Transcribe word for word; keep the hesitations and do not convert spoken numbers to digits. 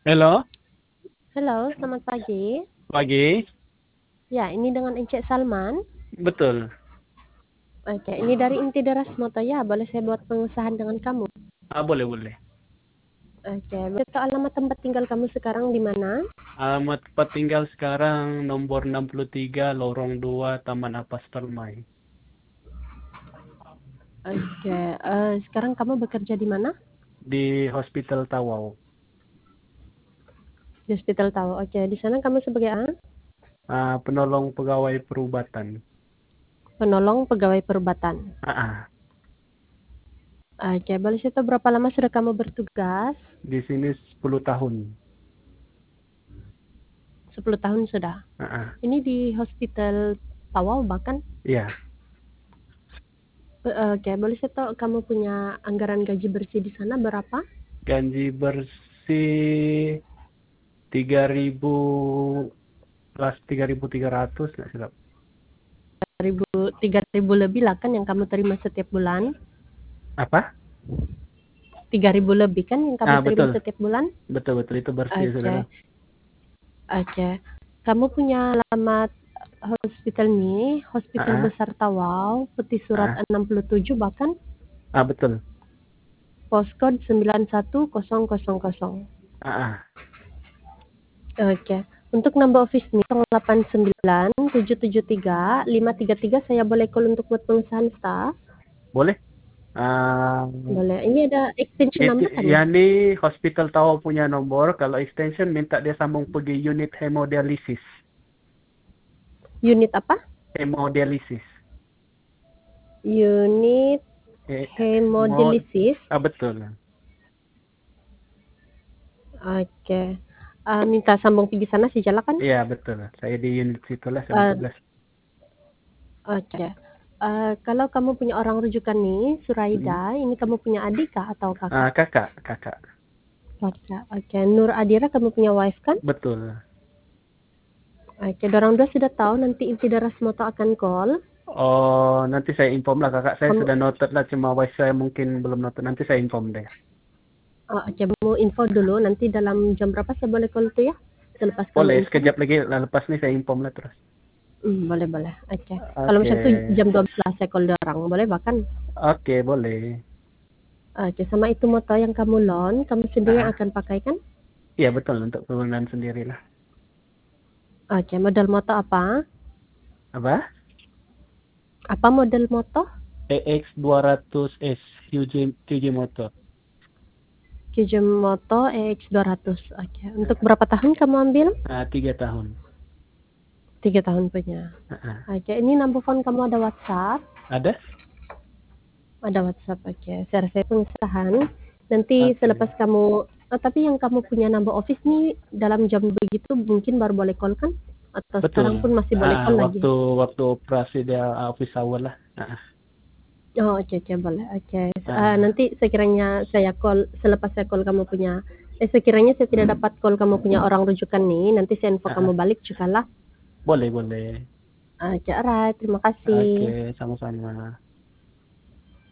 Halo, Halo, selamat pagi. pagi. Ya, ini dengan Encik Salman. Betul. Oke, ini dari Inti Deras Moto ya. Boleh saya buat pengusahaan dengan kamu? Ah, boleh, boleh. Oke, boleh tahu alamat tempat tinggal kamu sekarang di mana? Alamat tempat tinggal sekarang nomor enam puluh tiga, Lorong dua, Taman Apas Permai. Oke, eh, sekarang kamu bekerja di mana? Di Hospital Tawau. Di Hospital Tahu. Oke, di sana kamu sebagai ah, Ah, penolong pegawai perubatan. penolong pegawai perubatan. Ah, ah. Oke, boleh saya tahu berapa lama sudah kamu bertugas? Di sini sepuluh tahun. Sepuluh tahun sudah. Ah, ah. Ini di Hospital Tawau bahkan. Iya, Eh, Oke, boleh saya tahu kamu punya anggaran gaji bersih di sana berapa? gaji bersih tiga ribu plus tiga ribu tiga ratus nggak silap. Tiga ribu lebih lah kan yang kamu terima setiap bulan. Apa? Tiga ribu lebih kan yang kamu Ah, terima betul. setiap bulan? Betul, betul. Itu bersih, Oke, saudara. oke. Kamu punya alamat hospital nih, Hospital Ah, Besar Tawau, Peti ah, Surat ah. enam puluh tujuh bahkan Ah, betul. postcode sembilan satu nol nol nol. Ah, ah. Oke. Untuk nambah office nih nol delapan sembilan tujuh tujuh tiga lima tiga tiga saya boleh call untuk buat pengesahan staff? Boleh? Ah, Boleh. Ini ada extension itu number kan ya? yani hospital tahu punya nomor, kalau extension minta dia sambung pergi unit hemodialisis. Unit apa? Hemodialisis. Unit Eh, hemo, hemodialisis. ah betul. Oke. Eh, minta sambung pergi sana sejala kan? Iya betul. Saya di unit situlah saya Eh, bertugas. Oke. Eh, kalau kamu punya orang rujukan nih, Hmm. Suraida, ini kamu punya adik kah atau Ah, kakak? kakak, kakak. Kakak. Oke. Nur Adira kamu punya wife kan? Betul. Oke. Dorang dua sudah tahu nanti Inti Daras Moto akan call. Oh, nanti saya inform lah kakak. Saya Kamu sudah noted lah, cuma wife saya mungkin belum noted. Nanti saya inform deh. oh, oke, mau info dulu nanti dalam jam berapa saya boleh call tuh ya? Selepas kamu Boleh, inform. sekejap lagi. Lah, lepas nih saya inform lah terus. Hmm, boleh boleh. Oke. Kalau Oke. misal tuh jam dua belas lah saya call dorang, boleh bahkan. Oke, boleh. Oke, sama itu moto yang kamu loan, kamu sendiri yang Ah, akan pakai kan? iya betul, untuk penggunaan sendiri lah. Oke, model moto apa? Apa? Apa model moto? E X dua ratus S Hyundai Hyundai Motor. Kijun Moto E X dua ratus. Oke. Untuk berapa tahun kamu ambil? Nah, tiga tahun. Tiga tahun punya. Ah, Oke. Ini number phone kamu ada WhatsApp? ada? Ada WhatsApp. Oke. Share saya pengesahan. Nanti Oke. selepas kamu, oh, tapi yang kamu punya number office nih dalam jam begitu mungkin baru boleh call kan? Atau Betul. sekarang pun masih boleh Ah, call lagi? waktu waktu operasi dia office hour lah. Ah, Oh, oke, oke, boleh. Oke. Uh, ah, nanti sekiranya saya call, selepas saya call kamu punya, eh sekiranya saya tidak dapat call kamu punya orang rujukan nih, nanti saya info ah, kamu ah. balik juga lah. Boleh, boleh. Oke, alright. Terima Oke, kasih. sama-sama.